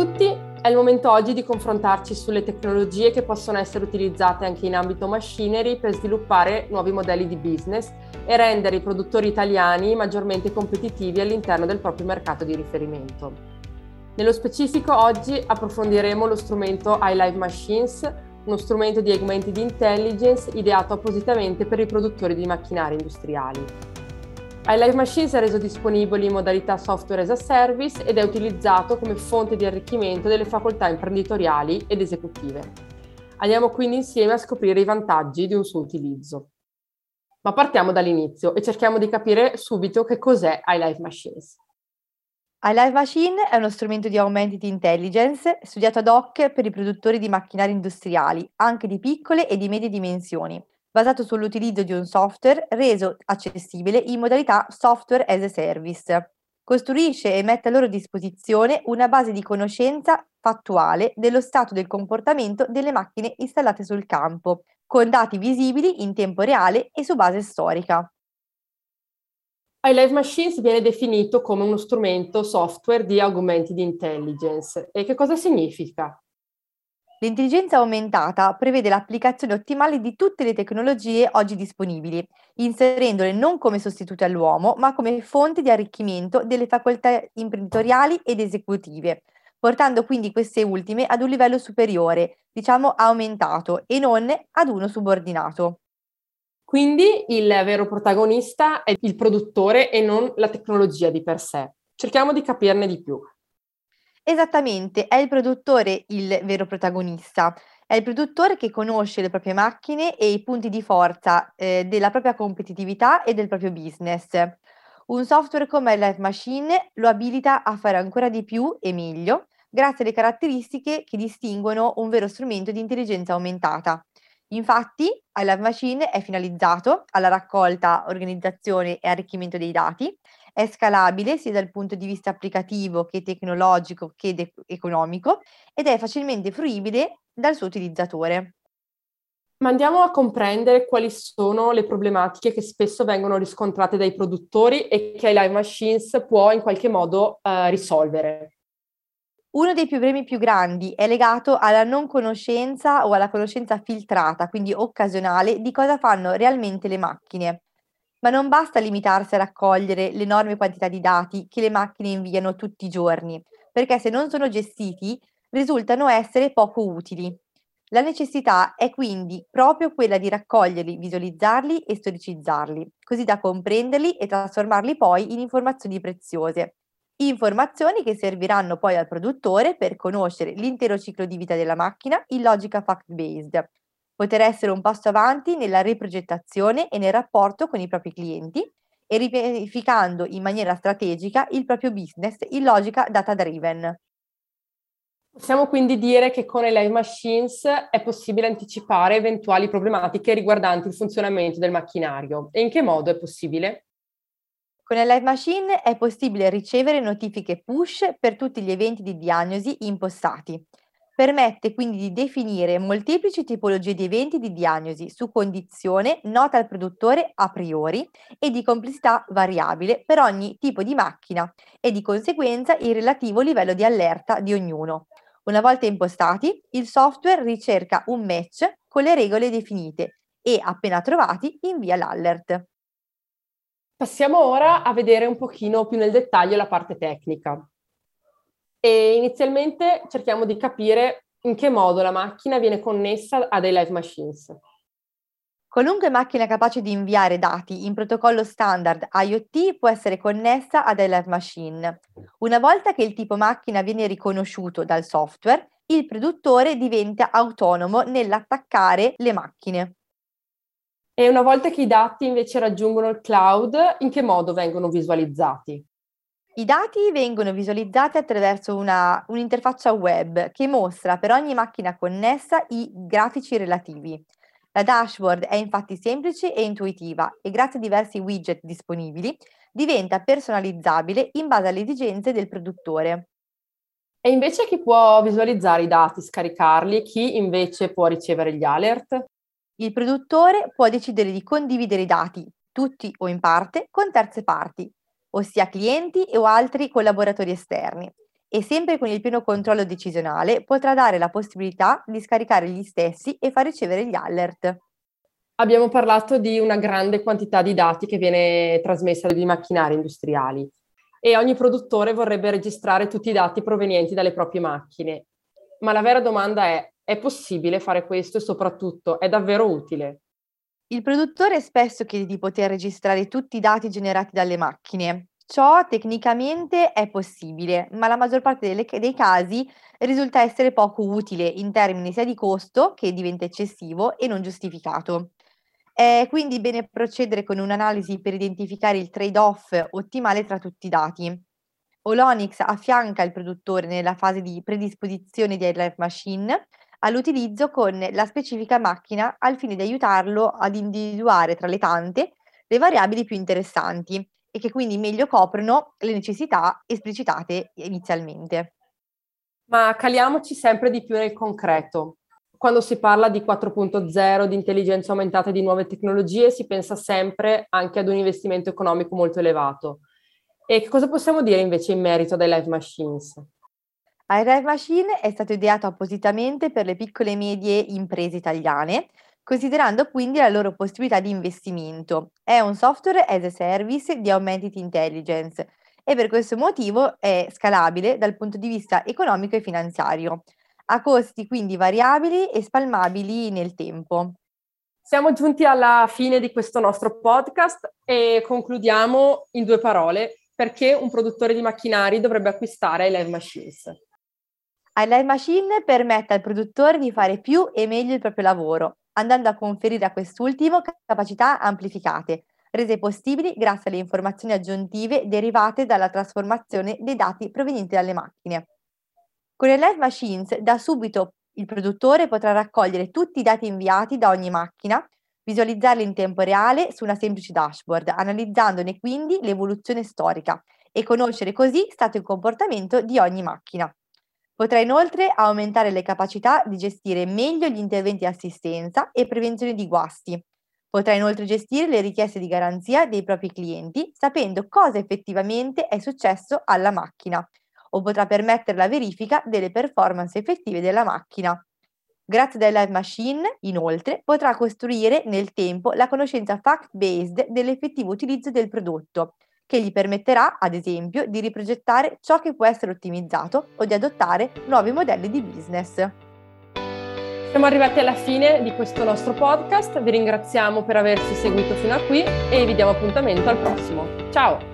tutti, è il momento oggi di confrontarci sulle tecnologie che possono essere utilizzate anche in ambito machinery per sviluppare nuovi modelli di business e rendere i produttori italiani maggiormente competitivi all'interno del proprio mercato di riferimento. Nello specifico oggi approfondiremo lo strumento iLive Machines, uno strumento di augmented intelligence ideato appositamente per i produttori di macchinari industriali. iLive Machines è reso disponibile in modalità software as a service ed è utilizzato come fonte di arricchimento delle facoltà imprenditoriali ed esecutive. Andiamo quindi insieme a scoprire i vantaggi di un suo utilizzo. Ma partiamo dall'inizio e cerchiamo di capire subito che cos'è iLive Machines. iLive Machine è uno strumento di augmented intelligence studiato ad hoc per i produttori di macchinari industriali, anche di piccole e di medie dimensioni, basato sull'utilizzo di un software reso accessibile in modalità software as a service. Costruisce e mette a loro disposizione una base di conoscenza fattuale dello stato del comportamento delle macchine installate sul campo, con dati visibili in tempo reale e su base storica. iLive Machines viene definito come uno strumento software di augmented intelligence. E che cosa significa? L'intelligenza aumentata prevede l'applicazione ottimale di tutte le tecnologie oggi disponibili, inserendole non come sostituti all'uomo, ma come fonte di arricchimento delle facoltà imprenditoriali ed esecutive, portando quindi queste ultime ad un livello superiore, diciamo aumentato, e non ad uno subordinato. Quindi il vero protagonista è il produttore e non la tecnologia di per sé. Cerchiamo di capirne di più. Esattamente, è il produttore il vero protagonista. È il produttore che conosce le proprie macchine e i punti di forza della propria competitività e del proprio business. Un software come Live Machine lo abilita a fare ancora di più e meglio, grazie alle caratteristiche che distinguono un vero strumento di intelligenza aumentata. Infatti, iLive Machine è finalizzato alla raccolta, organizzazione e arricchimento dei dati, è scalabile sia dal punto di vista applicativo che tecnologico che economico ed è facilmente fruibile dal suo utilizzatore. Ma andiamo a comprendere quali sono le problematiche che spesso vengono riscontrate dai produttori e che iLive Machines può in qualche modo risolvere. Uno dei problemi più grandi è legato alla non conoscenza o alla conoscenza filtrata, quindi occasionale, di cosa fanno realmente le macchine. Ma non basta limitarsi a raccogliere l'enorme quantità di dati che le macchine inviano tutti i giorni, perché se non sono gestiti risultano essere poco utili. La necessità è quindi proprio quella di raccoglierli, visualizzarli e storicizzarli, così da comprenderli e trasformarli poi in informazioni preziose. Informazioni che serviranno poi al produttore per conoscere l'intero ciclo di vita della macchina in logica fact-based, poter essere un passo avanti nella riprogettazione e nel rapporto con i propri clienti e ripianificando in maniera strategica il proprio business in logica data-driven. Possiamo quindi dire che con iLive Machines è possibile anticipare eventuali problematiche riguardanti il funzionamento del macchinario. E in che modo è possibile? Con iLive Machine è possibile ricevere notifiche push per tutti gli eventi di diagnosi impostati. Permette quindi di definire molteplici tipologie di eventi di diagnosi su condizione nota al produttore a priori e di complessità variabile per ogni tipo di macchina e di conseguenza il relativo livello di allerta di ognuno. Una volta impostati, il software ricerca un match con le regole definite e, appena trovati, invia l'alert. Passiamo ora a vedere un pochino più nel dettaglio la parte tecnica. E inizialmente cerchiamo di capire in che modo la macchina viene connessa ad iLive Machines. Qualunque macchina capace di inviare dati in protocollo standard IoT può essere connessa ad iLive Machine. Una volta che il tipo macchina viene riconosciuto dal software, il produttore diventa autonomo nell'attaccare le macchine. E una volta che i dati invece raggiungono il cloud, in che modo vengono visualizzati? I dati vengono visualizzati attraverso un'interfaccia web che mostra per ogni macchina connessa i grafici relativi. La dashboard è infatti semplice e intuitiva e grazie a diversi widget disponibili diventa personalizzabile in base alle esigenze del produttore. E invece chi può visualizzare i dati, scaricarli, chi invece può ricevere gli alert? Il produttore può decidere di condividere i dati, tutti o in parte, con terze parti, ossia clienti o altri collaboratori esterni, e sempre con il pieno controllo decisionale potrà dare la possibilità di scaricare gli stessi e far ricevere gli alert. Abbiamo parlato di una grande quantità di dati che viene trasmessa dai macchinari industriali e ogni produttore vorrebbe registrare tutti i dati provenienti dalle proprie macchine. Ma la vera domanda è possibile fare questo e soprattutto è davvero utile? Il produttore spesso chiede di poter registrare tutti i dati generati dalle macchine. Ciò tecnicamente è possibile, ma la maggior parte dei casi risulta essere poco utile in termini sia di costo, che diventa eccessivo e non giustificato. È quindi bene procedere con un'analisi per identificare il trade-off ottimale tra tutti i dati. Olonix affianca il produttore nella fase di predisposizione di Live Machine all'utilizzo con la specifica macchina al fine di aiutarlo ad individuare tra le tante le variabili più interessanti e che quindi meglio coprono le necessità esplicitate inizialmente. Ma caliamoci sempre di più nel concreto. Quando si parla di 4.0, di intelligenza aumentata e di nuove tecnologie, si pensa sempre anche ad un investimento economico molto elevato. E che cosa possiamo dire invece in merito dai live machines? iDrive Machine è stato ideato appositamente per le piccole e medie imprese italiane, considerando quindi la loro possibilità di investimento. È un software as a service di Augmented Intelligence e per questo motivo è scalabile dal punto di vista economico e finanziario, a costi quindi variabili e spalmabili nel tempo. Siamo giunti alla fine di questo nostro podcast e concludiamo in 2 parole perché un produttore di macchinari dovrebbe acquistare i live machines. iLive Machine permette al produttore di fare più e meglio il proprio lavoro, andando a conferire a quest'ultimo capacità amplificate, rese possibili grazie alle informazioni aggiuntive derivate dalla trasformazione dei dati provenienti dalle macchine. Con i Live Machines, da subito il produttore potrà raccogliere tutti i dati inviati da ogni macchina, visualizzarli in tempo reale su una semplice dashboard, analizzandone quindi l'evoluzione storica e conoscere così stato e comportamento di ogni macchina. Potrà inoltre aumentare le capacità di gestire meglio gli interventi di assistenza e prevenzione di guasti. Potrà inoltre gestire le richieste di garanzia dei propri clienti, sapendo cosa effettivamente è successo alla macchina, o potrà permettere la verifica delle performance effettive della macchina. Grazie alla Live Machine, inoltre, potrà costruire nel tempo la conoscenza fact-based dell'effettivo utilizzo del prodotto, che gli permetterà, ad esempio, di riprogettare ciò che può essere ottimizzato o di adottare nuovi modelli di business. Siamo arrivati alla fine di questo nostro podcast, vi ringraziamo per averci seguito fino a qui e vi diamo appuntamento al prossimo. Ciao!